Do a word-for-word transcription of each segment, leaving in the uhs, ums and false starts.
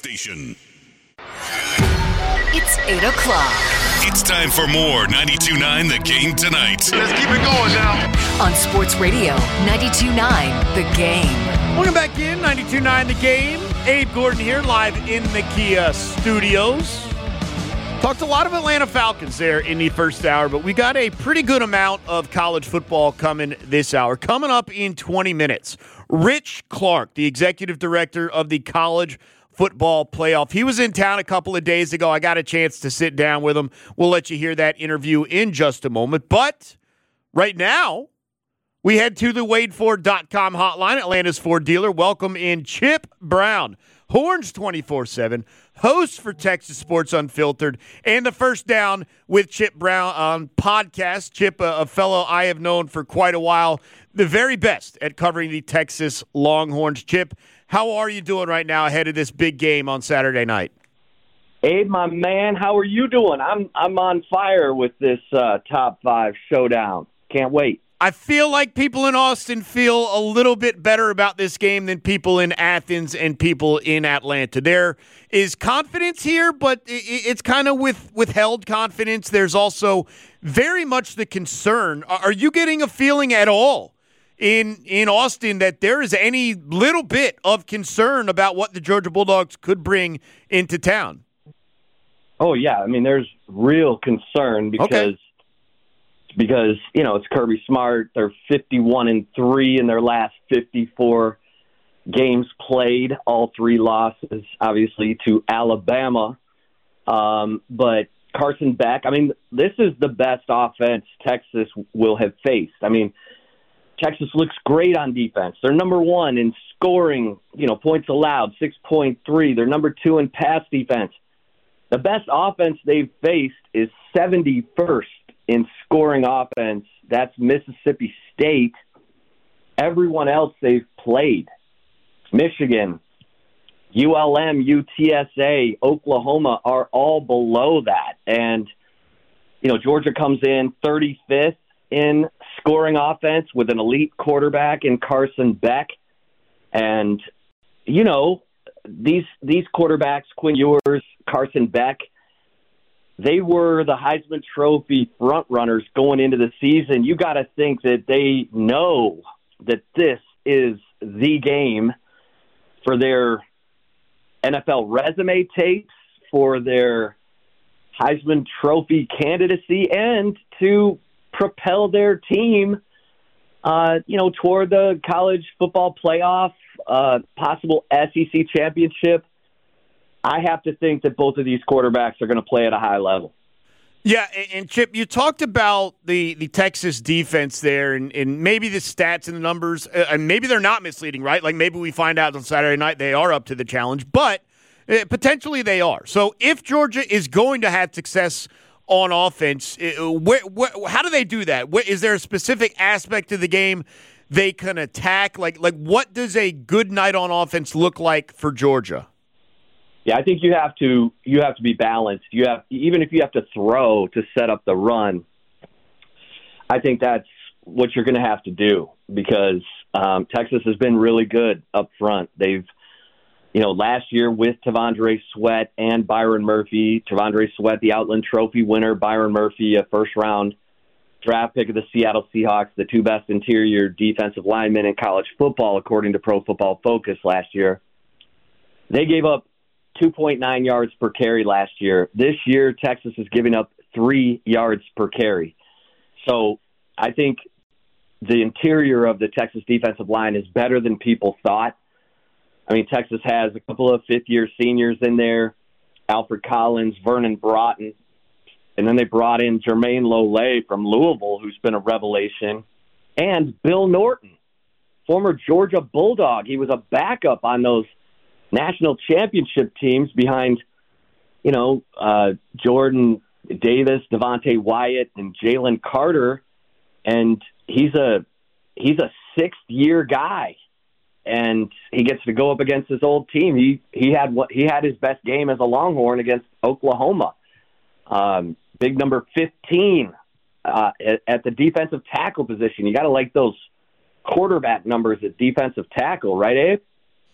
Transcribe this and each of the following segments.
station. It's eight o'clock. It's time for more ninety-two point nine The Game tonight. Let's keep it going now. On Sports Radio, ninety-two point nine The Game. Welcome back in, ninety-two point nine The Game. Abe Gordon here, live in the Kia studios. Talked a lot of Atlanta Falcons there in the first hour, but we got a pretty good amount of college football coming this hour. Coming up in twenty minutes, Rich Clark, the executive director of the College Football Playoff. He was in town a couple of days ago. I got a chance to sit down with him. We'll let you hear that interview in just a moment. But right now, we head to the Wade Ford dot com hotline, Atlanta's Ford dealer. Welcome in Chip Brown, Horns twenty-four seven, host for Texas Sports Unfiltered, and the First Down with Chip Brown on podcast. Chip, a, a fellow I have known for quite a while, the very best at covering the Texas Longhorns. Chip, how are you doing right now ahead of this big game on Saturday night? Abe, my man, how are you doing? I'm I'm on fire with this uh, top five showdown. Can't wait. I feel like people in Austin feel a little bit better about this game than people in Athens and people in Atlanta. There is confidence here, but it's kind of with withheld confidence. There's also very much the concern. Are you getting a feeling at all in in Austin that there is any little bit of concern about what the Georgia Bulldogs could bring into town? Oh, yeah. I mean, there's real concern because okay. because, you know, it's Kirby Smart. They're fifty-one and three in their last fifty-four games played, all three losses, obviously, to Alabama. Um, but Carson Beck, I mean, this is the best offense Texas will have faced. I mean, Texas looks great on defense. They're number one in scoring, you know, points allowed, six point three. They're number two in pass defense. The best offense they've faced is seventy-first in scoring offense. That's Mississippi State. Everyone else they've played, Michigan, U L M, U T S A, Oklahoma, are all below that. And, you know, Georgia comes in thirty-fifth in scoring offense with an elite quarterback in Carson Beck. And, you know, these these quarterbacks, Quinn Ewers, Carson Beck, they were the Heisman Trophy front runners going into the season. You got to think that they know that this is the game for their N F L resume tapes, for their Heisman Trophy candidacy, and to propel their team, uh, you know, toward the college football playoff, uh, possible S E C championship. I have to think that both of these quarterbacks are going to play at a high level. Yeah, and Chip, you talked about the, the Texas defense there, and, and maybe the stats and the numbers, uh, and maybe they're not misleading, right? Like maybe we find out on Saturday night they are up to the challenge, but uh, potentially they are. So if Georgia is going to have success on offense, uh, where, where, how do they do that? Where, is there a specific aspect of the game they can attack? Like, like what does a good night on offense look like for Georgia? Yeah, I think you have to you have to be balanced. You have even if you have to throw to set up the run, I think that's what you're going to have to do because um, Texas has been really good up front. They've, you know, last year with Tavondre Sweat and Byron Murphy, Tavondre Sweat, the Outland Trophy winner, Byron Murphy, a first-round draft pick of the Seattle Seahawks, the two best interior defensive linemen in college football, according to Pro Football Focus last year. They gave up two point nine yards per carry last year. This year, Texas is giving up three yards per carry. So I think the interior of the Texas defensive line is better than people thought. I mean, Texas has a couple of fifth-year seniors in there, Alfred Collins, Vernon Broughton, and then they brought in Jermaine Lole from Louisville, who's been a revelation, and Bill Norton, former Georgia Bulldog. He was a backup on those national championship teams behind, you know, uh, Jordan Davis, Devontae Wyatt, and Jalen Carter, and he's a he's a sixth year guy, and he gets to go up against his old team. He he had what he had his best game as a Longhorn against Oklahoma. Um, big number fifteen uh, at, at the defensive tackle position. You got to like those quarterback numbers at defensive tackle, right, Abe?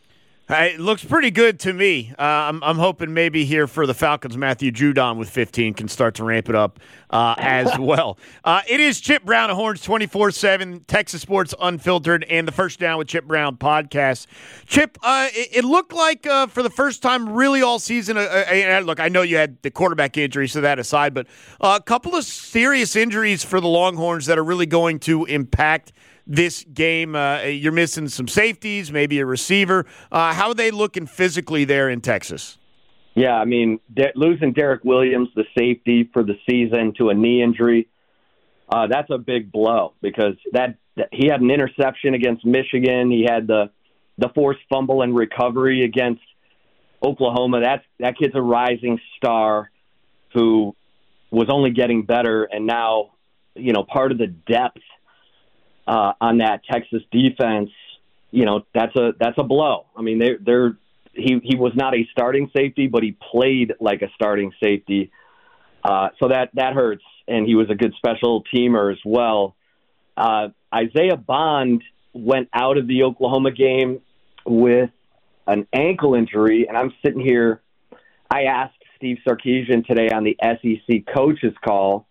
It looks pretty good to me. Uh, I'm, I'm hoping maybe here for the Falcons, Matthew Judon with fifteen can start to ramp it up uh, as well. Uh, it is Chip Brown at Horns twenty-four seven, Texas Sports Unfiltered, and the First Down with Chip Brown podcast. Chip, uh, it, it looked like uh, for the first time really all season, uh, uh, look, I know you had the quarterback injury, so that aside, but uh, a couple of serious injuries for the Longhorns that are really going to impact this game. Uh, you're missing some safeties, maybe a receiver. Uh, how are they looking physically there in Texas? Yeah, I mean, de- losing Derek Williams, the safety for the season, to a knee injury, uh, that's a big blow because that, that he had an interception against Michigan. He had the the forced fumble and recovery against Oklahoma. That's, that kid's a rising star who was only getting better, and now, you know, part of the depth Uh, on that Texas defense, you know, that's a that's a blow. I mean, they're they're he he was not a starting safety, but he played like a starting safety, uh, so that that hurts. And he was a good special teamer as well. Uh, Isaiah Bond went out of the Oklahoma game with an ankle injury, and I'm sitting here. I asked Steve Sarkisian today on the S E C coaches call,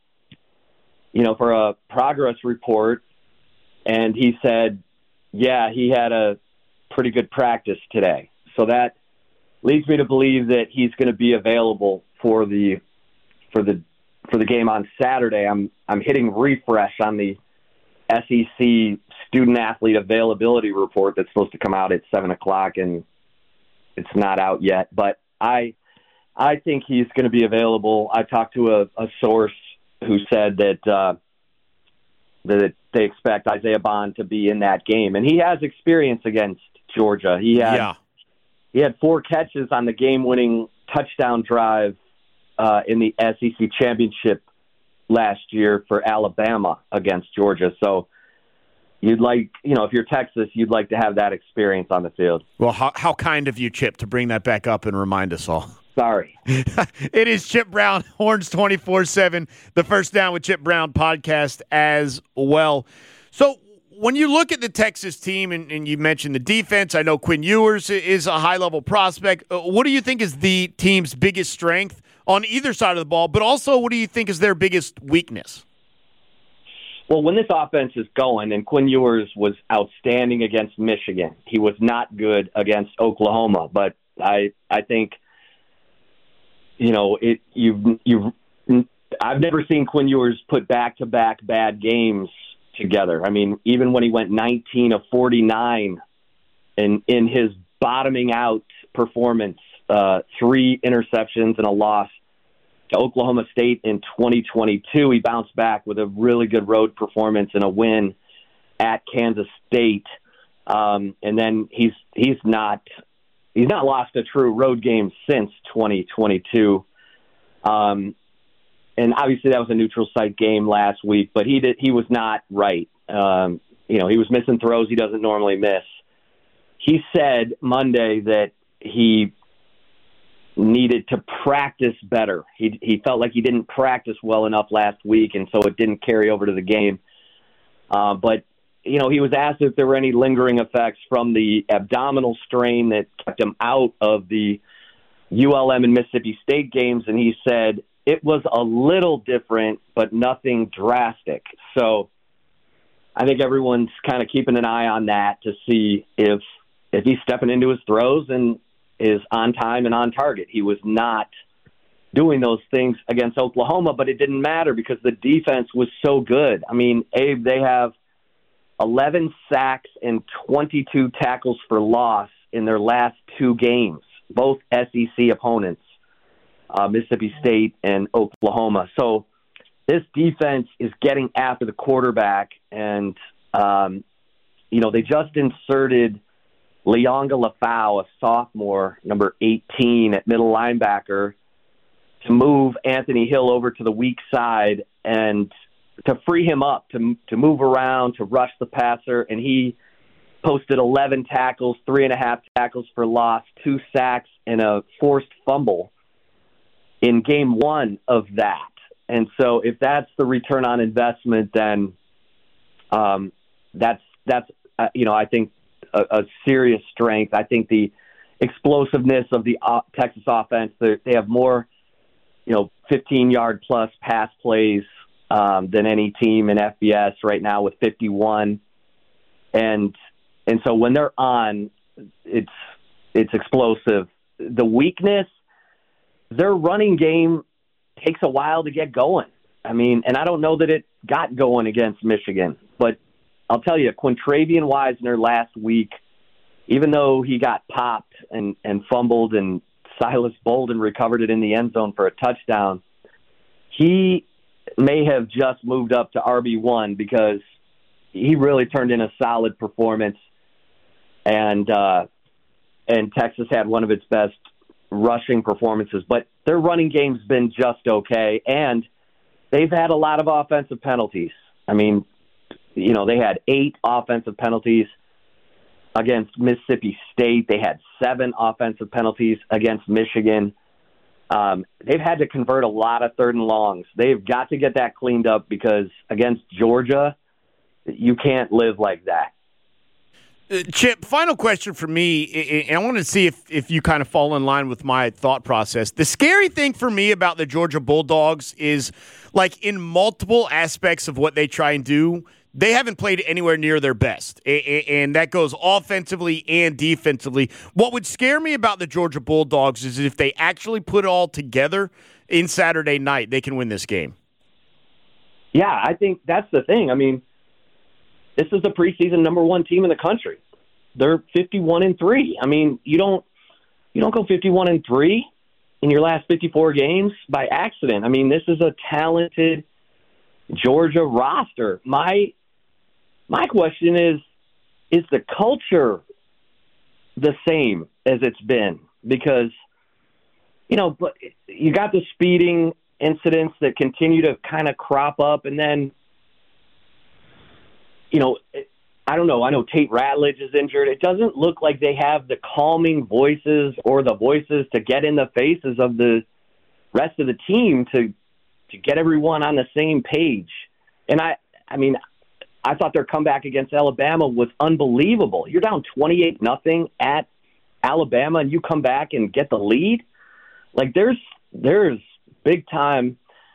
you know, for a progress report. And he said, yeah, he had a pretty good practice today. So that leads me to believe that he's going to be available for the for the for the game on Saturday. I'm I'm hitting refresh on the S E C student athlete availability report that's supposed to come out at seven o'clock, and it's not out yet. But I I think he's going to be available. I talked to a, a source who said that uh, that they expect Isaiah Bond to be in that game. And he has experience against Georgia. He had, yeah. he had four catches on the game-winning touchdown drive uh, in the S E C championship last year for Alabama against Georgia. So you'd like, you know, if you're Texas, you'd like to have that experience on the field. Well, how, how kind of you, Chip, to bring that back up and remind us all. Sorry. It is Chip Brown, Horns twenty-four seven, the First Down with Chip Brown podcast as well. So when you look at the Texas team, and, and you mentioned the defense, I know Quinn Ewers is a high-level prospect. Uh, what do you think is the team's biggest strength on either side of the ball, but also what do you think is their biggest weakness? Well, when this offense is going, and Quinn Ewers was outstanding against Michigan, he was not good against Oklahoma, but I I think – You know, it you've you've I've never seen Quinn Ewers put back-to-back bad games together. I mean, even when he went nineteen of forty-nine in in his bottoming out performance, uh, three interceptions and a loss to Oklahoma State in twenty twenty-two, he bounced back with a really good road performance and a win at Kansas State. Um, and then he's he's not. He's not lost a true road game since twenty twenty-two. Um, and obviously that was a neutral site game last week, but he did, he was not right. Um, you know, he was missing throws he doesn't normally miss. He said Monday that he needed to practice better. He, he felt like he didn't practice well enough last week, and so it didn't carry over to the game. Uh, but You know, he was asked if there were any lingering effects from the abdominal strain that kept him out of the U L M and Mississippi State games, and he said it was a little different, but nothing drastic. So I think everyone's kind of keeping an eye on that to see if if he's stepping into his throws and is on time and on target. He was not doing those things against Oklahoma, but it didn't matter because the defense was so good. I mean, Abe, they have eleven sacks and twenty-two tackles for loss in their last two games, both S E C opponents, uh, Mississippi State and Oklahoma. So this defense is getting after the quarterback, and, um, you know, they just inserted Leonga Lafau, a sophomore, number eighteen at middle linebacker, to move Anthony Hill over to the weak side and to free him up, to to move around, to rush the passer, and he posted eleven tackles, three and a half tackles for loss, two sacks, and a forced fumble in game one of that. And so if that's the return on investment, then um, that's, that's uh, you know, I think a, a serious strength. I think the explosiveness of the uh, Texas offense. They're, they have more, you know, fifteen-yard plus pass plays um, than any team in F B S right now with fifty-one. And and so when they're on, it's it's explosive. The weakness, their running game takes a while to get going. I mean, and I don't know that it got going against Michigan, but I'll tell you, Quintravian Wisner last week, even though he got popped and, and fumbled and Silas Bolden recovered it in the end zone for a touchdown, he may have just moved up to R B one because he really turned in a solid performance, and uh, and Texas had one of its best rushing performances. But their running game's been just okay, and they've had a lot of offensive penalties. I mean, you know, they had eight offensive penalties against Mississippi State. They had seven offensive penalties against Michigan. Um, they've had to convert a lot of third and longs. They've got to get that cleaned up because against Georgia, you can't live like that. Uh, Chip, final question for me, and I want to see if, if you kind of fall in line with my thought process. The scary thing for me about the Georgia Bulldogs is, like, in multiple aspects of what they try and do, they haven't played anywhere near their best, and that goes offensively and defensively. What would scare me about the Georgia Bulldogs is if they actually put it all together in Saturday night, they can win this game. Yeah, I think that's the thing. I mean, this is the preseason number one team in the country. They're fifty-one and three. I mean, you don't you don't go fifty-one and three in your last fifty-four games by accident. I mean, this is a talented Georgia roster. My my question is, is the culture the same as it's been? Because, you know, but you got the speeding incidents that continue to kind of crop up, and then, you know, I don't know. I know Tate Ratledge is injured. It doesn't look like they have the calming voices or the voices to get in the faces of the rest of the team to to get everyone on the same page. And I, I mean, I thought their comeback against Alabama was unbelievable. You're down twenty-eight nothing at Alabama, and you come back and get the lead. Like, there's there's big time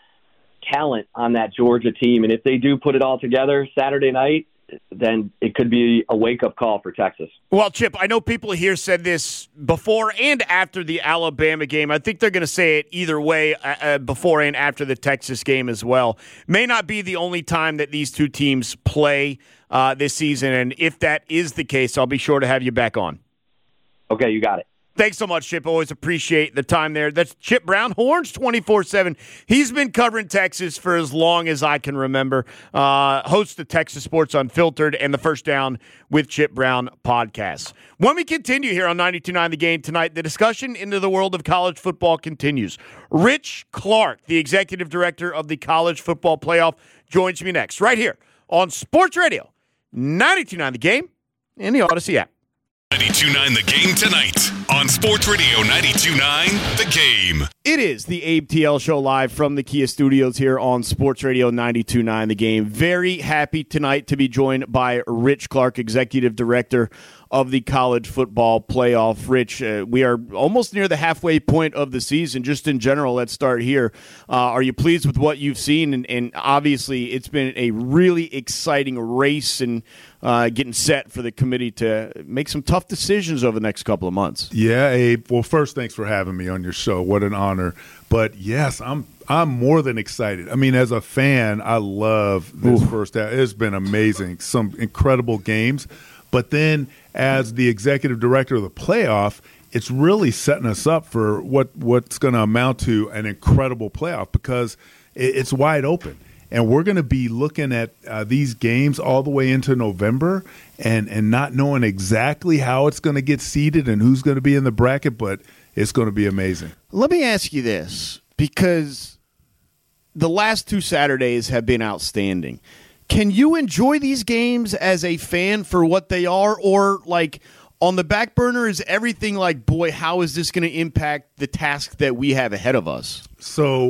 talent on that Georgia team, and if they do put it all together Saturday night, then it could be a wake-up call for Texas. Well, Chip, I know people here said this before and after the Alabama game. I think they're going to say it either way, uh, before and after the Texas game as well. May not be the only time that these two teams play uh, this season, and if that is the case, I'll be sure to have you back on. Okay, you got it. Thanks so much, Chip. Always appreciate the time there. That's Chip Brown, Horns twenty-four seven. He's been covering Texas for as long as I can remember. Uh, hosts the Texas Sports Unfiltered and the First Down with Chip Brown podcast. When we continue here on ninety-two point nine The Game tonight, the discussion into the world of college football continues. Rich Clark, the executive director of the College Football Playoff, joins me next right here on Sports Radio ninety-two point nine The Game and the Odyssey app. ninety-two point nine The Game tonight on Sports Radio ninety-two point nine The Game. It is the Abe T L Show live from the Kia Studios here on Sports Radio ninety-two point nine The Game. Very happy tonight to be joined by Rich Clark, Executive Director of the College Football Playoff. Rich, uh, we are almost near the halfway point of the season. Just in general, let's start here. Uh, are you pleased with what you've seen? And, and obviously, it's been a really exciting race and uh, getting set for the committee to make some tough decisions over the next couple of months. Yeah, Abe. Well, first, thanks for having me on your show. What an honor. But, yes, I'm I'm more than excited. I mean, as a fan, I love this Ooh. first half. It's been amazing. Some incredible games. But then as the executive director of the playoff, it's really setting us up for what, what's going to amount to an incredible playoff because it's wide open. And we're going to be looking at uh, these games all the way into November and, and not knowing exactly how it's going to get seeded and who's going to be in the bracket, but it's going to be amazing. Let me ask you this, because the last two Saturdays have been outstanding. Can you enjoy these games as a fan for what they are, or like on the back burner is everything like, boy, how is this going to impact the task that we have ahead of us? So,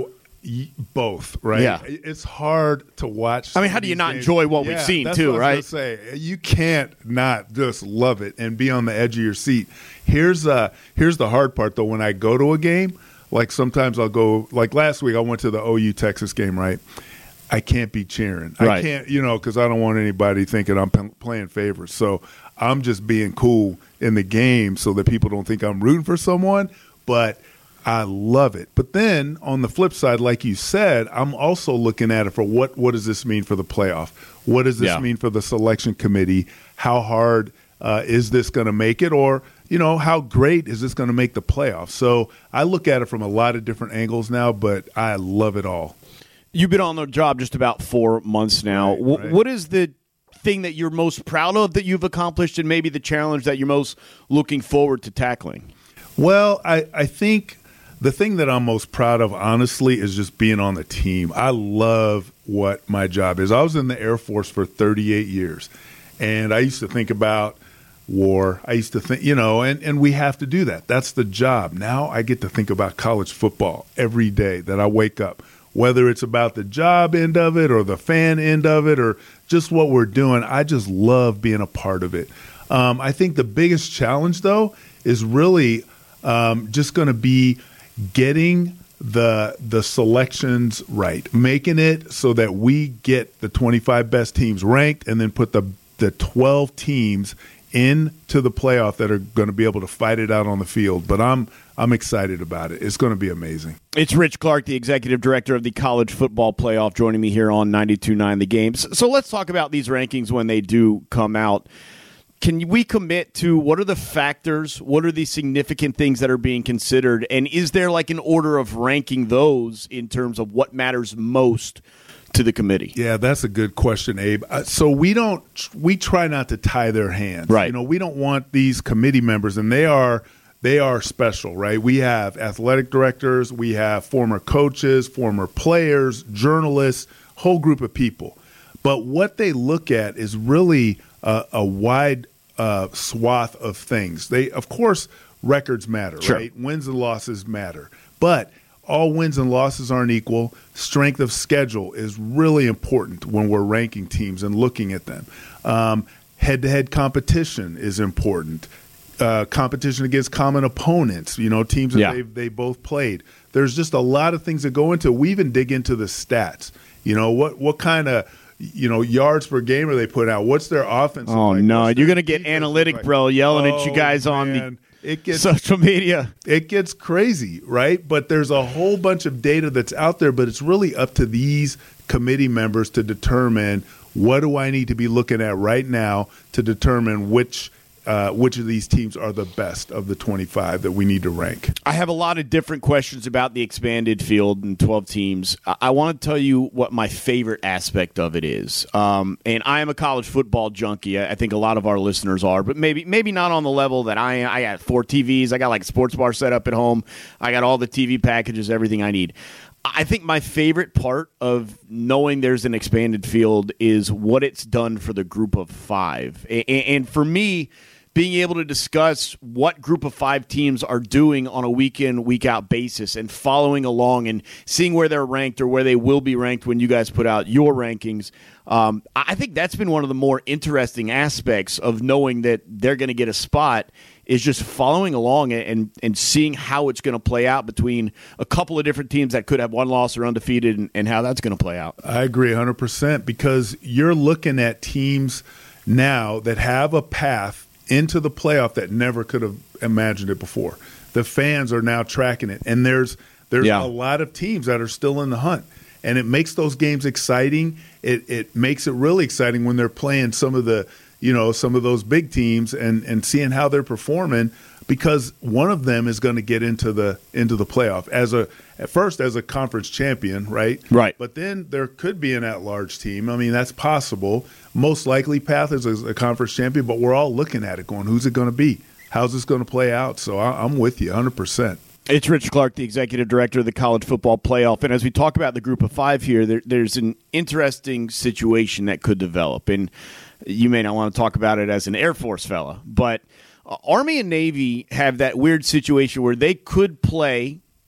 Both, right? Yeah. It's hard to watch. I mean, how do you not games. enjoy what yeah, we've seen, that's too, what right? I was gonna say. You can't not just love it and be on the edge of your seat. Here's uh, here's the hard part, though. When I go to a game, like sometimes I'll go, like last week I went to the O U Texas game, right? I can't be cheering. Right. I can't, you know, because I don't want anybody thinking I'm p- playing favorites. So I'm just being cool in the game so that people don't think I'm rooting for someone. But I love it. But then on the flip side, like you said, I'm also looking at it for what, what does this mean for the playoff? What does this yeah. mean for the selection committee? How hard uh, is this going to make it? Or, you know, how great is this going to make the playoff? So I look at it from a lot of different angles now, but I love it all. You've been on the job just about four months now. Right, w- right. What is the thing that you're most proud of that you've accomplished, and maybe the challenge that you're most looking forward to tackling? Well, I, I think the thing that I'm most proud of, honestly, is just being on the team. I love what my job is. I was in the Air Force for thirty-eight years, and I used to think about war. I used to think, you know, and, and we have to do that. That's the job. Now I get to think about college football every day that I wake up, whether it's about the job end of it or the fan end of it or just what we're doing. I just love being a part of it. Um, I think the biggest challenge, though, is really um, just going to be getting the the selections right, making it so that we get the twenty-five best teams ranked and then put the the twelve teams into the playoff that are going to be able to fight it out on the field. But I'm I'm excited about it. It's going to be amazing. It's Rich Clark, the executive director of the College Football Playoff, joining me here on ninety-two point nine The Game. So let's talk about these rankings when they do come out. Can we commit to what are the factors, what are the significant things that are being considered, and is there like an order of ranking those in terms of what matters most to the committee? Yeah, that's a good question, Abe. Uh, so we don't, we try not to tie their hands. Right. You know, we don't want these committee members, and they are they are special, right? We have athletic directors, we have former coaches, former players, journalists, whole group of people. But what they look at is really a, a wide uh, swath of things. They, of course, records matter, Sure. right? Wins and losses matter, but all wins and losses aren't equal. Strength of schedule is really important when we're ranking teams and looking at them. Um, head-to-head competition is important. Uh, competition against common opponents, you know, teams that Yeah. they they both played. There's just a lot of things that go into it. We even dig into the stats. You know, what what kind of, you know, yards per game are they putting out? What's their offense? Oh, like? no. What's You're their going to get defense analytic, like? bro, yelling Oh, at you guys on man. the It gets social media. it gets crazy, right? But there's a whole bunch of data that's out there, but it's really up to these committee members to determine what do I need to be looking at right now to determine which uh, which of these teams are the best of the twenty-five that we need to rank. I have a lot of different questions about the expanded field and twelve teams. I, I want to tell you what my favorite aspect of it is. Um, and I am a college football junkie. I, I think a lot of our listeners are, but maybe maybe not on the level that I am. I got four T Vs. I got like a sports bar set up at home. I got all the T V packages, everything I need. I think my favorite part of knowing there's an expanded field is what it's done for the group of five. And, and for me, being able to discuss what group of five teams are doing on a week-in, week-out basis and following along and seeing where they're ranked or where they will be ranked when you guys put out your rankings, um, I think that's been one of the more interesting aspects of knowing that they're going to get a spot is just following along and, and seeing how it's going to play out between a couple of different teams that could have one loss or undefeated and, and how that's going to play out. I agree one hundred percent because you're looking at teams now that have a path into the playoff that never could have imagined it before. The fans are now tracking it, and there's there's Yeah. a lot of teams that are still in the hunt, and it makes those games exciting. It it makes it really exciting when they're playing some of the you know some of those big teams and and seeing how they're performing because one of them is going to get into the into the playoff as a at first as a conference champion, right? Right. But then there could be an at-large team. I mean, that's possible. Most likely path is a conference champion, but we're all looking at it going, who's it going to be? How's this going to play out? So I, I'm with you one hundred percent. It's Rich Clark, the executive director of the College Football Playoff. And as we talk about the group of five here, there, there's an interesting situation that could develop. And you may not want to talk about it as an Air Force fella, but uh, Army and Navy have that weird situation where they could play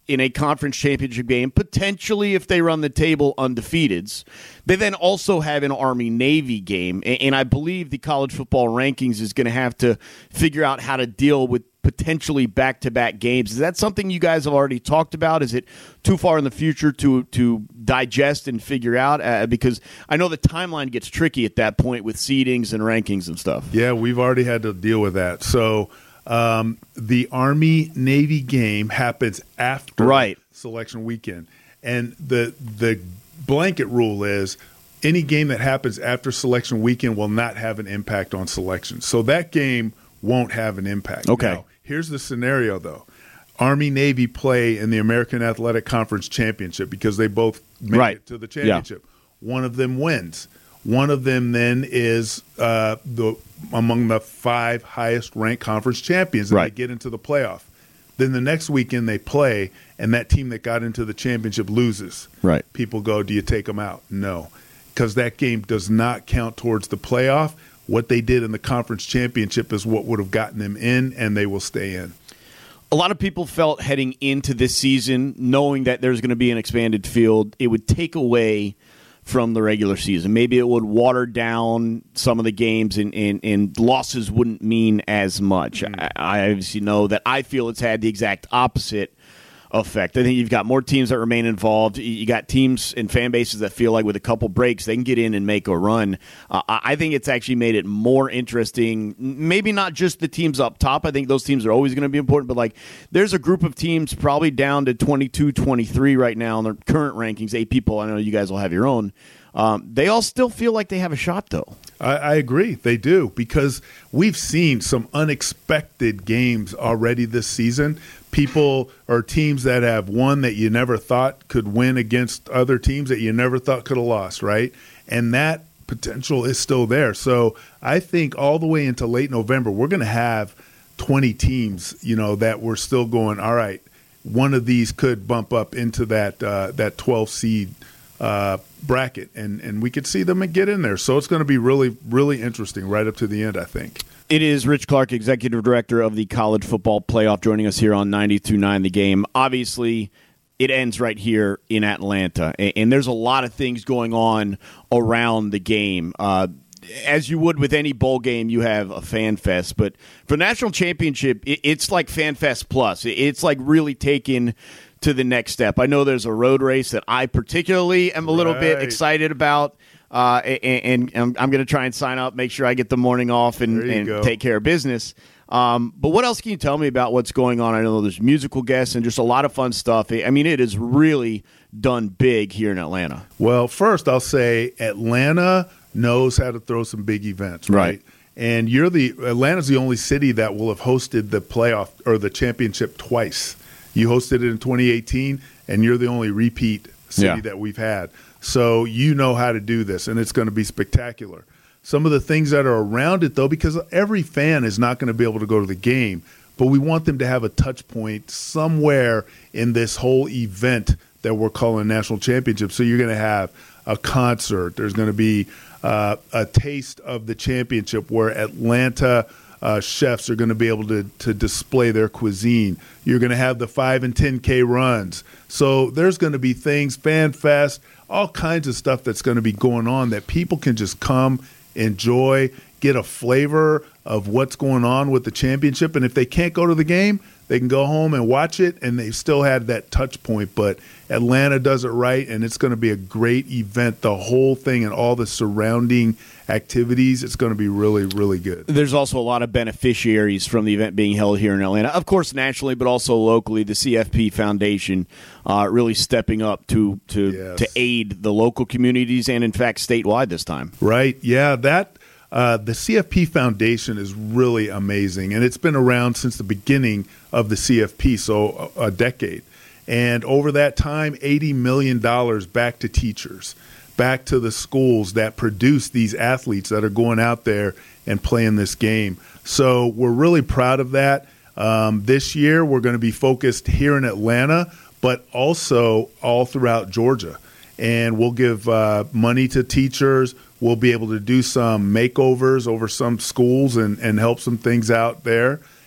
in a conference championship game, potentially if they run the table undefeateds. They then also have an Army-Navy game, and I believe the college football rankings is going to have to figure out how to deal with potentially back-to-back games. Is that something you guys have already talked about? Is it too far in the future to to digest and figure out? Uh, because I know the timeline gets tricky at that point with seedings and rankings and stuff. Yeah, we've already had to deal with that. So um, the Army-Navy game happens after right. selection weekend. And the the blanket rule is any game that happens after selection weekend will not have an impact on selection. So that game won't have an impact. Okay. Now, here's the scenario, though. Army-Navy play in the American Athletic Conference Championship because they both make right. it to the championship. Yeah. One of them wins. One of them then is uh, the among the five highest-ranked conference champions, and right. they get into the playoff. Then the next weekend they play, and that team that got into the championship loses. Right. People go, do you take them out? No, because that game does not count towards the playoff. What they did in the conference championship is what would have gotten them in, and they will stay in. A lot of people felt heading into this season, knowing that there's going to be an expanded field, it would take away from the regular season. Maybe it would water down some of the games, and, and, and losses wouldn't mean as much. Mm. I, I obviously know that I feel it's had the exact opposite effect. I think you've got more teams that remain involved. You got teams and fan bases that feel like with a couple breaks they can get in and make a run. Uh, I think it's actually made it more interesting. Maybe not just the teams up top. I think those teams are always going to be important, but like there's a group of teams probably down to twenty-two, twenty-three right now in their current rankings. Eight people. I know you guys will have your own. Um, they all still feel like they have a shot, though. I, I agree. They do, because we've seen some unexpected games already this season. People or teams that have won that you never thought could win against other teams that you never thought could have lost, right? And that potential is still there. So I think all the way into late November, we're going to have twenty teams, you know, that we're still going, all right, one of these could bump up into that uh, that twelve seed uh, bracket, and, and we could see them get in there. So it's going to be really, really interesting right up to the end, I think. It is Rich Clark, Executive Director of the College Football Playoff, joining us here on ninety-two point nine The Game. Obviously, it ends right here in Atlanta, and there's a lot of things going on around the game. Uh, as you would with any bowl game, you have a fan fest. But for the national championship, it's like Fan Fest Plus. It's like really taken to the next step. I know there's a road race that I particularly am a little right. bit excited about. Uh, and, and I'm, I'm going to try and sign up, make sure I get the morning off, and, and take care of business. Um, but what else can you tell me about what's going on? I know there's musical guests and just a lot of fun stuff. I mean, it is really done big here in Atlanta. Well, first I'll say Atlanta knows how to throw some big events, right? Right. And you're the Atlanta's the only city that will have hosted the playoff or the championship twice. You hosted it in twenty eighteen, and you're the only repeat city yeah. that we've had. So you know how to do this, and it's going to be spectacular. Some of the things that are around it, though, because every fan is not going to be able to go to the game, but we want them to have a touch point somewhere in this whole event that we're calling National Championship. So you're going to have a concert. There's going to be uh, a taste of the championship where Atlanta uh, chefs are going to be able to, to display their cuisine. You're going to have the five and ten K runs. So there's going to be things, Fan Fest, all kinds of stuff that's going to be going on that people can just come, enjoy, get a flavor of what's going on with the championship. And if they can't go to the game, they can go home and watch it, and they've still had that touch point. But Atlanta does it right, and it's going to be a great event. The whole thing and all the surrounding activities, it's going to be really, really good. There's also a lot of beneficiaries from the event being held here in Atlanta, of course nationally, but also locally. The C F P Foundation uh, really stepping up to to, yes. to aid the local communities and, in fact, statewide this time. Right, yeah, that uh, the C F P Foundation is really amazing, and it's been around since the beginning of the C F P, so a, a decade. And over that time, eighty million dollars back to teachers, back to the schools that produce these athletes that are going out there and playing this game. So we're really proud of that. Um, this year, we're going to be focused here in Atlanta, but also all throughout Georgia. And we'll give uh, money to teachers. We'll be able to do some makeovers over some schools and, and help some things out there.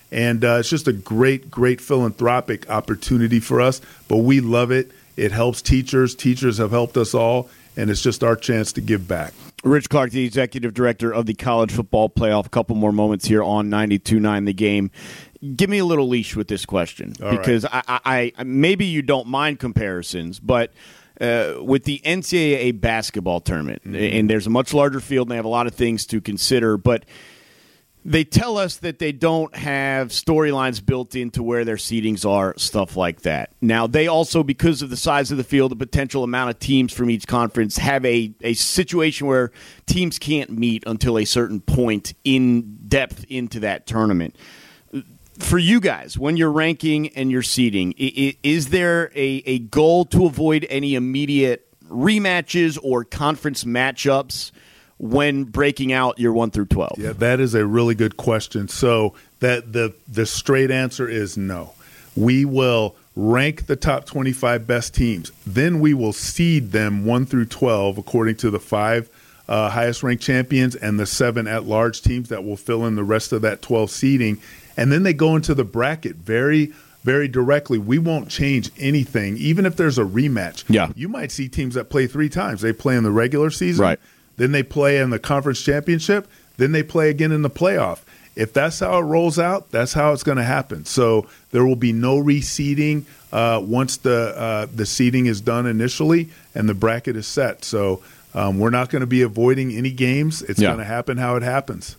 And uh, it's just a great, great philanthropic opportunity for us. But we love it. It helps teachers. Teachers have helped us all. And it's just our chance to give back. Rich Clark, the executive director of the College Football Playoff. A couple more moments here on ninety-two point nine The Game. Give me a little leash with this question. All because right. I, I, maybe you don't mind comparisons, but uh, with the N C double A basketball tournament, mm-hmm. and there's a much larger field, and they have a lot of things to consider, but they tell us that they don't have storylines built into where their seedings are, stuff like that. Now, they also, because of the size of the field, the potential amount of teams from each conference, have a, a situation where teams can't meet until a certain point in depth into that tournament. For you guys, when you're ranking and you're seeding, is there a, a goal to avoid any immediate rematches or conference matchups when breaking out your one through twelve? Yeah, that is a really good question. So that the the straight answer is no. We will rank the top twenty-five best teams. Then we will seed them one through twelve according to the five uh, highest ranked champions and the seven at-large teams that will fill in the rest of that twelve seeding. And then they go into the bracket very, very directly. We won't change anything, even if there's a rematch. Yeah. You might see teams that play three times. They play in the regular season. Right. Then they play in the conference championship. Then they play again in the playoff. If that's how it rolls out, that's how it's going to happen. So there will be no reseeding uh, once the uh, the seeding is done initially and the bracket is set. So um, we're not going to be avoiding any games. It's yeah. going to happen how it happens.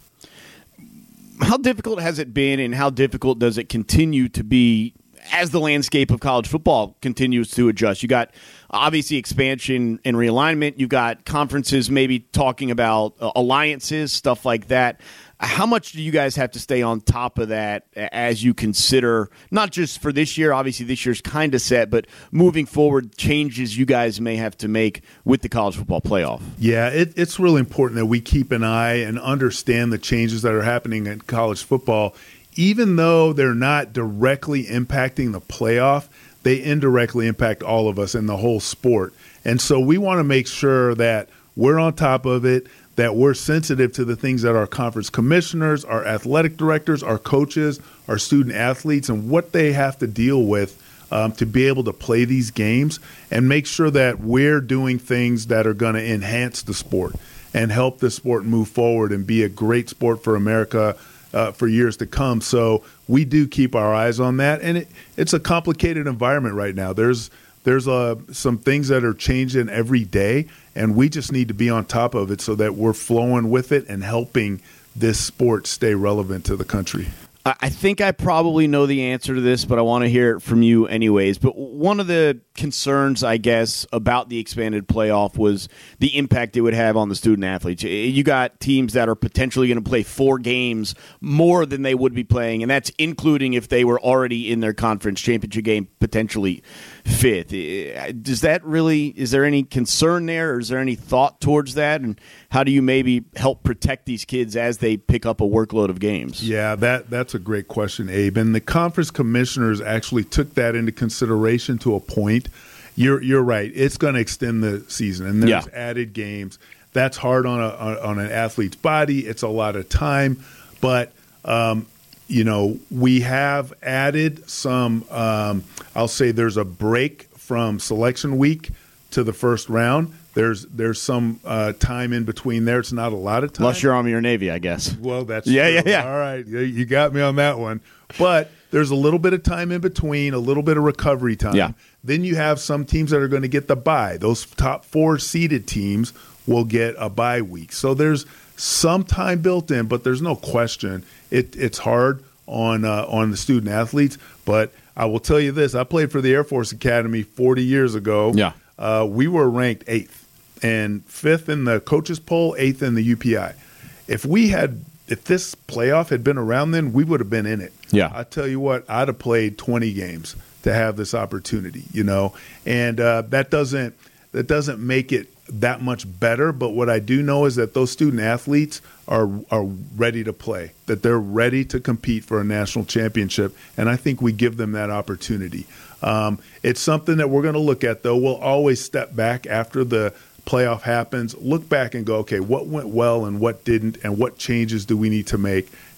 How difficult has it been, and how difficult does it continue to be as the landscape of college football continues to adjust? You got obviously expansion and realignment. You've got conferences maybe talking about uh, alliances, stuff like that. How much do you guys have to stay on top of that as you consider, not just for this year, obviously this year's kind of set, but moving forward, changes you guys may have to make with the college football playoff? Yeah, it, it's really important that we keep an eye and understand the changes that are happening in college football. Even though they're not directly impacting the playoff, they indirectly impact all of us in the whole sport. And so we want to make sure that we're on top of it, that we're sensitive to the things that our conference commissioners, our athletic directors, our coaches, our student athletes, and what they have to deal with um, to be able to play these games, and make sure that we're doing things that are going to enhance the sport and help the sport move forward and be a great sport for America Uh, for years to come. So we do keep our eyes on that, and it, it's a complicated environment right now. There's there's uh, some things that are changing every day, and we just need to be on top of it so that we're flowing with it and helping this sport stay relevant to the country. I think I probably know the answer to this, but I want to hear it from you anyways. But one of the concerns, I guess, about the expanded playoff was the impact it would have on the student athletes. You got teams that are potentially going to play four games more than they would be playing, and that's including if they were already in their conference championship game, potentially fifth. Does that really, is there any concern there, or is there any thought towards that? And how do you maybe help protect these kids as they pick up a workload of games? Yeah, that that's a great question, Abe. And the conference commissioners actually took that into consideration to a point. You're you're right. It's going to extend the season, and there's yeah. added games. That's hard on a on, on an athlete's body. It's a lot of time, but um, you know, we have added some. Um, I'll say there's a break from selection week to the first round. There's there's some uh, time in between there. It's not a lot of time. Unless you're Army or Navy, I guess. Well, that's yeah, true. yeah, yeah. All right, you got me on that one. But there's a little bit of time in between, a little bit of recovery time. Yeah. Then you have some teams that are going to get the bye. Those top four seeded teams will get a bye week. So there's some time built in, but there's no question it, it's hard on uh, on the student athletes. But I will tell you this: I played for the Air Force Academy forty years ago. Yeah. Uh, we were ranked eighth and fifth in the coaches poll, eighth in the U P I. If we had, if this playoff had been around then, we would have been in it. Yeah. I tell you what, I'd have played twenty games to have this opportunity, you know, and uh, that doesn't that doesn't make it that much better. But what I do know is that those student athletes are are ready to play, that they're ready to compete for a national championship, and I think we give them that opportunity. Um, it's something that we're going to look at, though. We'll always step back after the playoff happens, look back and go, okay, what went well and what didn't, and what changes do we need to make?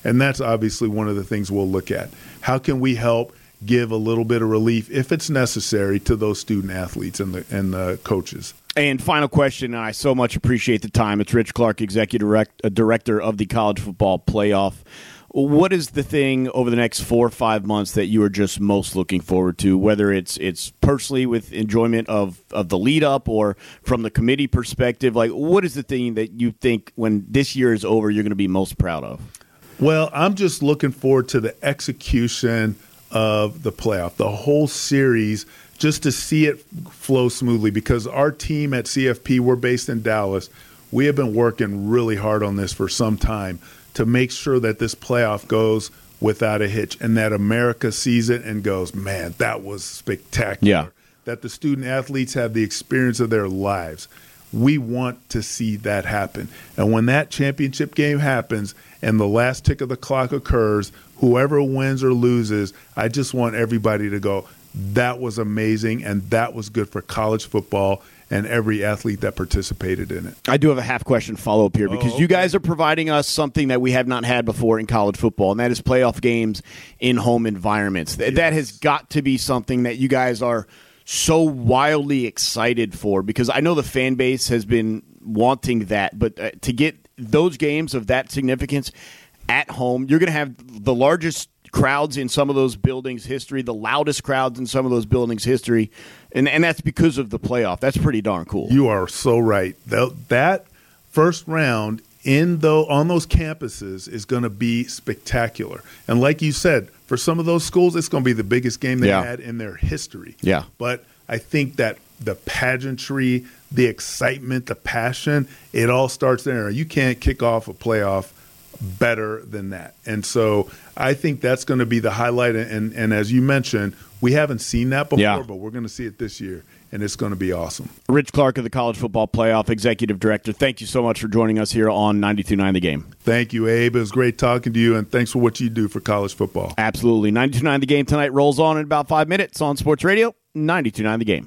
And that's obviously one of the things we'll look at. How can we help give a little bit of relief, if it's necessary, to those student athletes and the and the coaches? And final question, and I so much appreciate the time. It's Rich Clark, Executive direct, uh, Director of the College Football Playoff. What is the thing over the next four or five months that you are just most looking forward to, whether it's it's personally with enjoyment of, of the lead up or from the committee perspective? Like, what is the thing that you think when this year is over you're going to be most proud of? Well, I'm just looking forward to the execution of the playoff, the whole series, just to see it flow smoothly, because our team at C F P, we're based in Dallas. We have been working really hard on this for some time to make sure that this playoff goes without a hitch and that America sees it and goes, man, that was spectacular. Yeah. That the student athletes have the experience of their lives. We want to see that happen. And when that championship game happens and the last tick of the clock occurs, whoever wins or loses, I just want everybody to go, that was amazing and that was good for college football and every athlete that participated in it. I do have a half question follow-up here because oh, okay. you guys are providing us something that we have not had before in college football, and that is playoff games in home environments. Yes. That has got to be something that you guys are so wildly excited for, because I know the fan base has been wanting that, but uh, to get those games of that significance at home, you're going to have the largest crowds in some of those buildings' history, the loudest crowds in some of those buildings' history, and and that's because of the playoff. That's pretty darn cool. You are so right. That, that first round in though on those campuses is going to be spectacular. And like you said, for some of those schools, it's going to be the biggest game they yeah. had in their history. Yeah. But I think that the pageantry, the excitement, the passion, it all starts there. You can't kick off a playoff better than that. And so I think that's going to be the highlight. And, and as you mentioned, we haven't seen that before, yeah. but we're going to see it this year, and it's going to be awesome. Rich Clark of the College Football Playoff, Executive Director, thank you so much for joining us here on ninety-two point nine The Game. Thank you, Abe. It was great talking to you, and thanks for what you do for college football. Absolutely. ninety-two point nine The Game tonight rolls on in about five minutes on Sports Radio, ninety-two point nine The Game.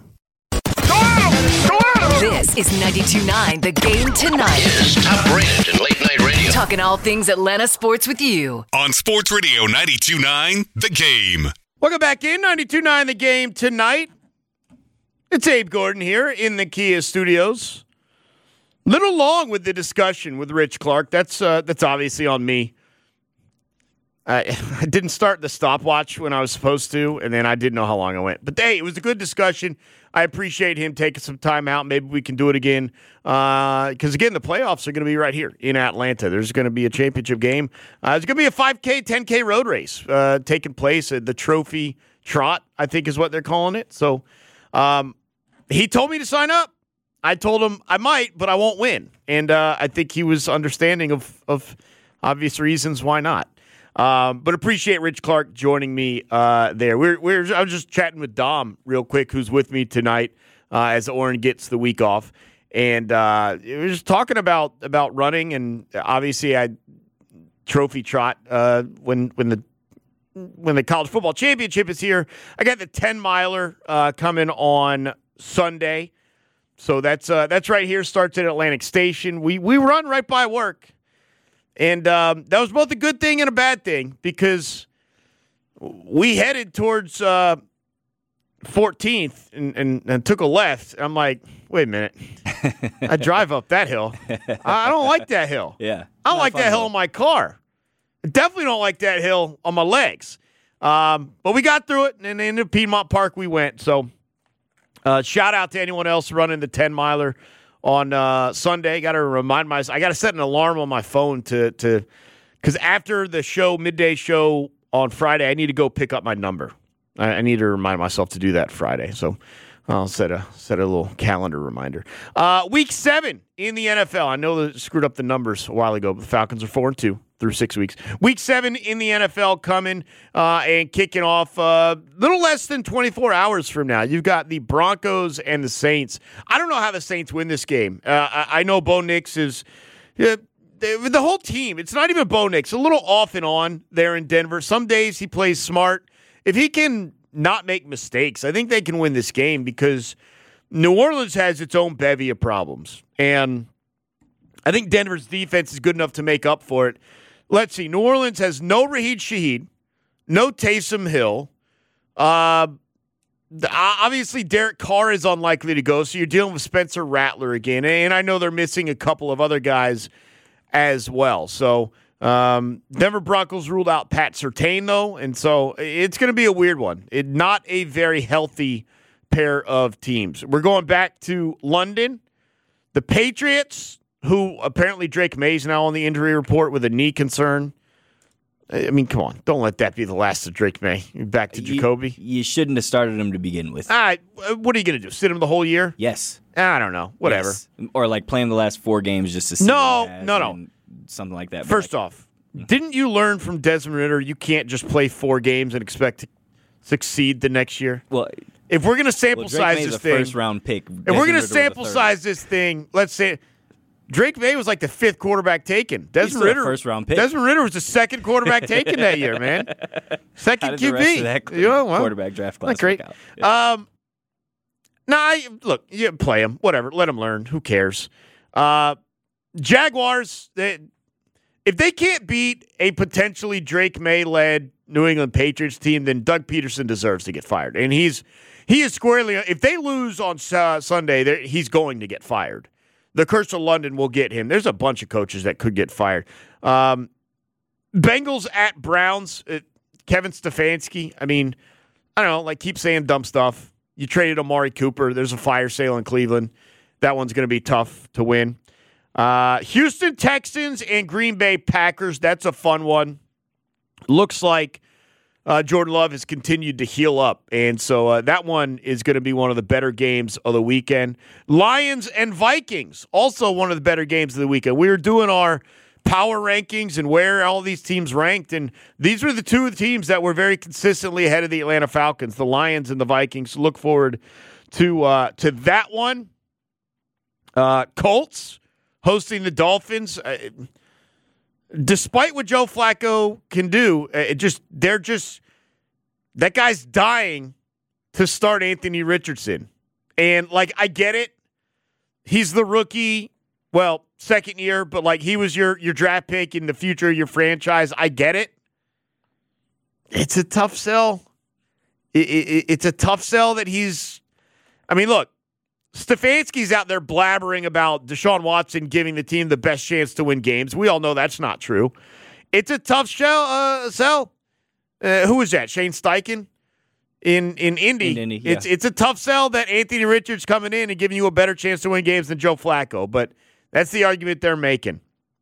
This is ninety-two point nine The Game tonight. Is top rated in late night radio. Talking all things Atlanta sports with you. On Sports Radio ninety-two point nine The Game. Welcome back in ninety-two point nine The Game tonight. It's Abe Gordon here in the Kia Studios. Little long with the discussion with Rich Clark. That's uh, that's obviously on me. I, I didn't start the stopwatch when I was supposed to, and then I didn't know how long I went. But hey, it was a good discussion. I appreciate him taking some time out. Maybe we can do it again. Because, uh, again, the playoffs are going to be right here in Atlanta. There's going to be a championship game. Uh, there's going to be a five K, ten K road race uh, taking place at the Trophy Trot, I think is what they're calling it. So um, he told me to sign up. I told him I might, but I won't win. And uh, I think he was understanding of, of obvious reasons why not. Um, but appreciate Rich Clark joining me uh, there. We're, we're I was just chatting with Dom real quick, who's with me tonight uh, as Oren gets the week off, and uh, we were just talking about about running, and obviously I trophy trot uh, when when the when the college football championship is here. I got the ten miler uh, coming on Sunday, so that's uh, that's right here. Starts at Atlantic Station. We we run right by work. And um, that was both a good thing and a bad thing, because we headed towards uh, fourteenth and, and, and took a left. I'm like, wait a minute. I drive up that hill. I, I don't like that hill. Yeah. I don't like that hill on my car. I definitely don't like that hill on my legs. Um, but we got through it, and into Piedmont Park we went. So uh, shout out to anyone else running the ten miler. On uh, Sunday, got to remind myself. I got to set an alarm on my phone to to because after the show, midday show on Friday, I need to go pick up my number. I, I need to remind myself to do that Friday. So I'll set a set a little calendar reminder. Uh, week seven in the N F L. I know that screwed up the numbers a while ago, but the Falcons are four and two through six weeks. Week seven in the N F L coming uh, and kicking off a uh, little less than twenty-four hours from now. You've got the Broncos and the Saints. I don't know how the Saints win this game. Uh, I, I know Bo Nix is uh, the, the whole team. It's not even Bo Nix. A little off and on there in Denver. Some days he plays smart. If he can not make mistakes, I think they can win this game, because New Orleans has its own bevy of problems. And I think Denver's defense is good enough to make up for it. let's see. New Orleans has no Raheed Shaheed, no Taysom Hill. Uh, obviously, Derek Carr is unlikely to go, so you're dealing with Spencer Rattler again. And I know they're missing a couple of other guys as well. So um, Denver Broncos ruled out Pat Surtain, though, and so it's going to be a weird one. It, not a very healthy pair of teams. We're going back to London. The Patriots, who apparently Drake May's now on the injury report with a knee concern. I mean, come on. Don't let that be the last of Drake May. Back to Jacoby. You, you shouldn't have started him to begin with. All right. What are you going to do? Sit him the whole year? Yes. I don't know. Whatever. Yes. Or like play him the last four games just to see No, no, no. Something like that. First like, off, didn't you learn from Desmond Ridder you can't just play four games and expect to succeed the next year? Well, if we're going to sample well, Drake size May's this a thing. first round pick. If we're going to sample size this thing, let's say Drake May was like the fifth quarterback taken. Desmond Ridder, first round pick. Desmond Ridder was the second quarterback taken that year, man. Second How did Q B. The rest of that yeah, well, quarterback draft class. Not great. Work out? Yeah. Um, no, nah, look, you play him, whatever. Let him learn. Who cares? Uh, Jaguars. They, if they can't beat a potentially Drake May led New England Patriots team, then Doug Peterson deserves to get fired, and he's he is squarely. If they lose on uh, Sunday, he's going to get fired. The curse of London will get him. There's a bunch of coaches that could get fired. Um, Bengals at Browns. Uh, Kevin Stefanski. I mean, I don't know. Like, keep saying dumb stuff. You traded Amari Cooper. There's a fire sale in Cleveland. That one's going to be tough to win. Uh, Houston Texans and Green Bay Packers. That's a fun one. Looks like uh, Jordan Love has continued to heal up. And so uh, that one is going to be one of the better games of the weekend. Lions and Vikings, also one of the better games of the weekend. We were doing our power rankings and where all these teams ranked, and these were the two teams that were very consistently ahead of the Atlanta Falcons, the Lions and the Vikings. Look forward to uh, to that one. Uh, Colts hosting the Dolphins. Uh, despite what Joe Flacco can do, it just they're just that guy's dying to start Anthony Richardson. And like, I get it. He's the rookie, well, second year, but like he was your your draft pick in the future of your franchise. I get it. It's a tough sell. It, it, it's a tough sell that he's I mean, look, Stefanski's out there blabbering about Deshaun Watson giving the team the best chance to win games. We all know that's not true. It's a tough shell, uh, sell. Uh, who is that? Shane Steichen in in Indy. In Indy, yeah. It's it's a tough sell that Anthony Richards coming in and giving you a better chance to win games than Joe Flacco. But that's the argument they're making.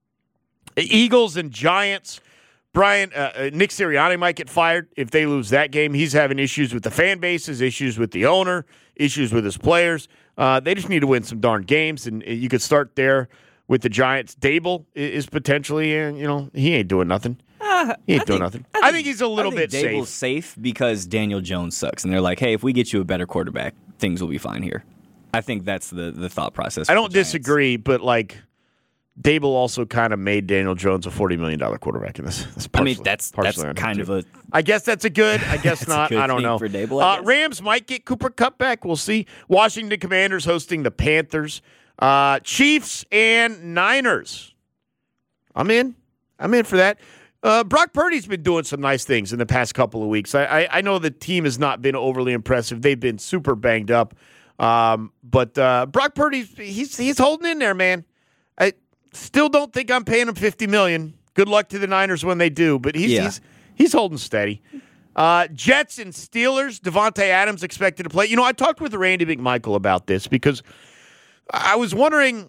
Eagles and Giants. Brian, uh, Nick Sirianni might get fired if they lose that game. He's having issues with the fan bases, issues with the owner, issues with his players. Uh, they just need to win some darn games, and you could start there with the Giants. Dable is potentially, uh, you know, he ain't doing nothing. Uh, he ain't I doing think, nothing. I think, I think he's a little I think bit Dable's safe. safe because Daniel Jones sucks, and they're like, hey, if we get you a better quarterback, things will be fine here. I think that's the, the thought process. I don't disagree, but like, Dable also kind of made Daniel Jones a forty million dollars quarterback in this. this I mean, that's that's kind of a... I guess that's a good. I guess not. I don't know. For Dable, I uh, Rams might get Cooper Kupp back. We'll see. Washington Commanders hosting the Panthers. Uh, Chiefs and Niners. I'm in. I'm in for that. Uh, Brock Purdy's been doing some nice things in the past couple of weeks. I, I, I know the team has not been overly impressive. They've been super banged up. Um, but uh, Brock Purdy's he's he's holding in there, man. I still don't think I'm paying him fifty million dollars. Good luck to the Niners when they do, but he's yeah. he's he's holding steady. Uh, Jets and Steelers. Devontae Adams expected to play. You know, I talked with Randy McMichael about this because I was wondering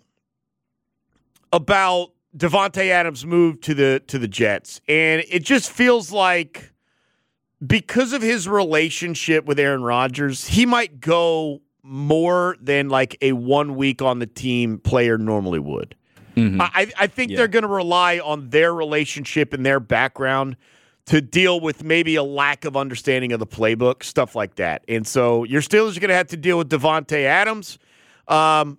about Devontae Adams' move to the to the Jets, and it just feels like because of his relationship with Aaron Rodgers, he might go more than like a one week on the team player normally would. Mm-hmm. I, I think yeah. they're going to rely on their relationship and their background to deal with maybe a lack of understanding of the playbook, stuff like that. And so your Steelers are going to have to deal with Devontae Adams. Um,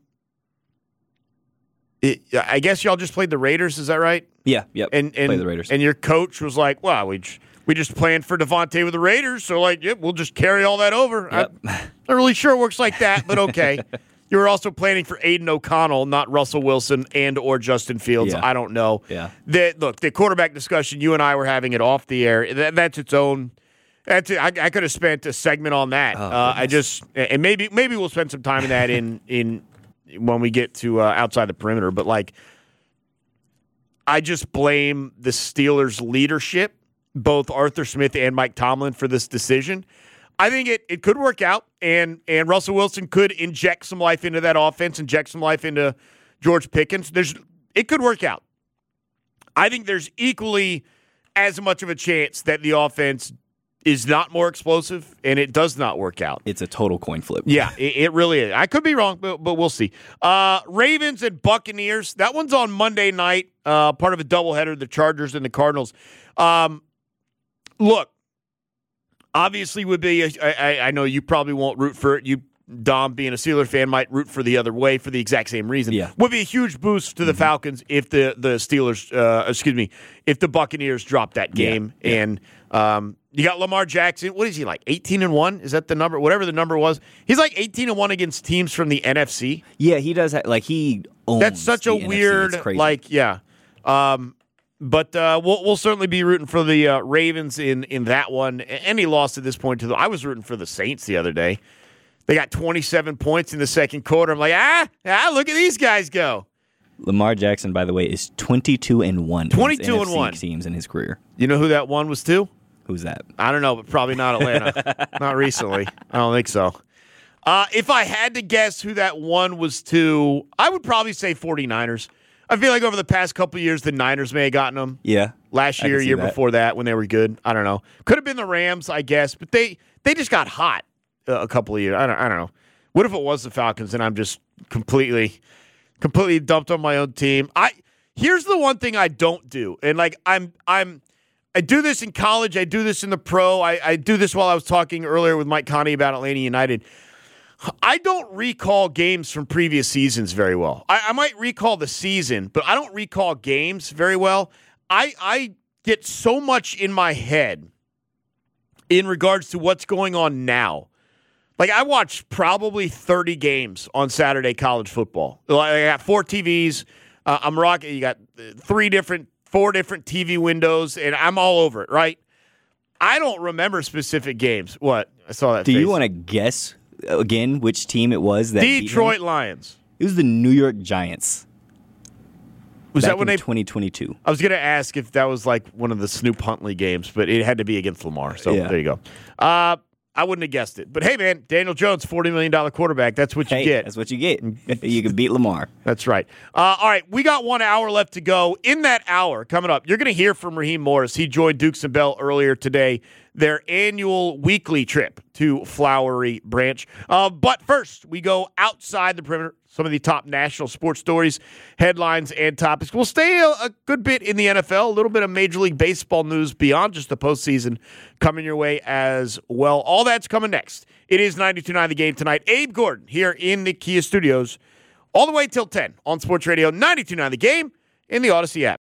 it, I guess y'all just played the Raiders, is that right? Yeah, yep. And and, Play the Raiders. And your coach was like, "Well, we just, we just planned for Devontae with the Raiders, so like, yeah, we'll just carry all that over." Yep. I'm not really sure it works like that, but okay. You were also planning for Aiden O'Connell, not Russell Wilson and or Justin Fields. Yeah. I don't know. Yeah. The, look, the quarterback discussion, you and I were having it off the air. That, that's its own. That's it. I, I could have spent a segment on that. Oh, uh, I just and maybe maybe we'll spend some time in that in in when we get to uh, outside the perimeter. But like, I just blame the Steelers' leadership, both Arthur Smith and Mike Tomlin, for this decision. I think it, it could work out, and and Russell Wilson could inject some life into that offense, inject some life into George Pickens. There's it could work out. I think there's equally as much of a chance that the offense is not more explosive, and it does not work out. It's a total coin flip. Yeah, it, it really is. I could be wrong, but, but we'll see. Uh, Ravens and Buccaneers. That one's on Monday night, uh, part of a doubleheader, the Chargers and the Cardinals. Um, look, obviously would be, a, I, I know you probably won't root for it. You, Dom, being a Steelers fan, might root for the other way for the exact same reason. Yeah. Would be a huge boost to the mm-hmm. Falcons if the, the Steelers, uh, excuse me, if the Buccaneers drop that game. Yeah. Yeah. And um, you got Lamar Jackson. What is he, like eighteen and one? Is that the number? Whatever the number was. He's like eighteen and one against teams from the N F C. Yeah, he does. Have, like, he owns That's such a the weird, N F C. like, yeah. Um, But uh, we'll we'll certainly be rooting for the uh, Ravens in, in that one. Any loss at this point to the, I was rooting for the Saints the other day. They got twenty-seven points in the second quarter. I'm like, ah, ah, look at these guys go. Lamar Jackson, by the way, is twenty-two and one. twenty-two and one teams in his career. You know who that one was to? Who's that? I don't know, but probably not Atlanta. Not recently. I don't think so. Uh, if I had to guess who that one was to, I would probably say 49ers. I feel like over the past couple of years, the Niners may have gotten them. Yeah. Last year, year that. before that, when they were good. I don't know. Could have been the Rams, I guess, but they they just got hot uh, a couple of years. I don't, I don't know. What if it was the Falcons and I'm just completely, completely dumped on my own team? I here's the one thing I don't do, and like I'm I'm. I do this in college. I do this in the pro. I, I do this while I was talking earlier with Mike Conti about Atlanta United. I don't recall games from previous seasons very well. I, I might recall the season, but I don't recall games very well. I, I get so much in my head in regards to what's going on now. Like, I watched probably thirty games on Saturday college football. I got four T Vs. Uh, I'm rocking. You got three different Four different T V windows, and I'm all over it, right? I don't remember specific games. What? I saw that Do face. you want to guess, again, which team it was that Detroit Lions. It was the New York Giants. Was Back that when in they twenty twenty-two? I was going to ask if that was like one of the Snoop Huntley games, but it had to be against Lamar, so yeah. there you go. Uh, I wouldn't have guessed it. But hey, man, Daniel Jones, forty million dollars quarterback. That's what you hey, get. That's what you get. You can beat Lamar. That's right. Uh, all right, we got one hour left to go. In that hour, coming up, you're going to hear from Raheem Morris. He joined Dukes and Bell earlier today, their annual weekly trip to Flowery Branch. Uh, but first, we go outside the perimeter. Some of the top national sports stories, headlines, and topics. We'll stay a, a good bit in the N F L, a little bit of Major League Baseball news beyond just the postseason coming your way as well. All that's coming next. It is ninety-two point nine The Game tonight. Abe Gordon here in the Kia Studios all the way till ten on Sports Radio ninety-two point nine The Game in the Odyssey app.